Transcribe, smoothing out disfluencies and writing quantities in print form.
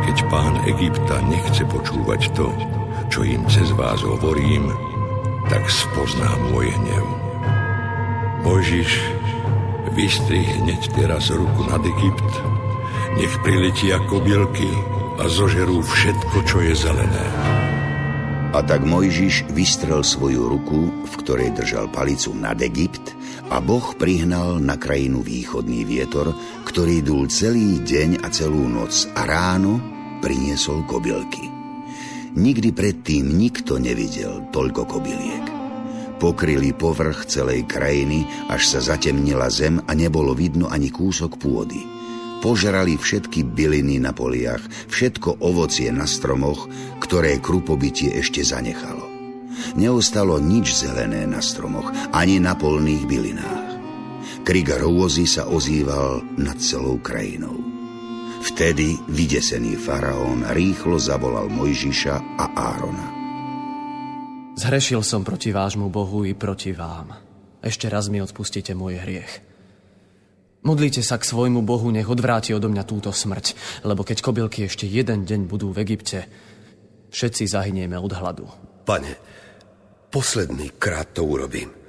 keď pán Egypta nechce počúvať to, čo im cez vás hovorím, tak spozná môj hnev. Mojžiš, vystrih hneď teraz ruku nad Egypt, nech priletia kobylky a zožerú všetko, čo je zelené. A tak Mojžiš vystrel svoju ruku, v ktorej držal palicu nad Egypt, a Boh prihnal na krajinu východný vietor, ktorý dul celý deň a celú noc, a ráno priniesol kobylky. Nikdy predtým nikto nevidel toľko kobyliek. Pokryli povrch celej krajiny, až sa zatemnila zem a nebolo vidno ani kúsok pôdy. Požrali všetky byliny na poliach, všetko ovocie na stromoch, ktoré krupobytie ešte zanechalo. Neostalo nič zelené na stromoch, ani na polných bylinách. Krik hrôzy sa ozýval nad celou krajinou. Vtedy vydesený faraón rýchlo zavolal Mojžiša a Árona. Zhrešil som proti vášmu Bohu i proti vám. Ešte raz mi odpustite môj hriech. Modlite sa k svojmu Bohu, nech odvráti odo mňa túto smrť, lebo keď kobylky ešte jeden deň budú v Egypte, všetci zahynieme od hladu. Pane, posledný krát to urobím.